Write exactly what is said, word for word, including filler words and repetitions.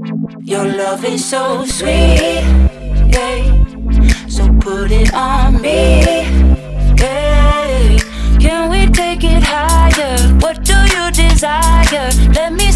Your love is so sweet, yeah. So put it on me, yeah. Can we take it higher? What do you desire? Let me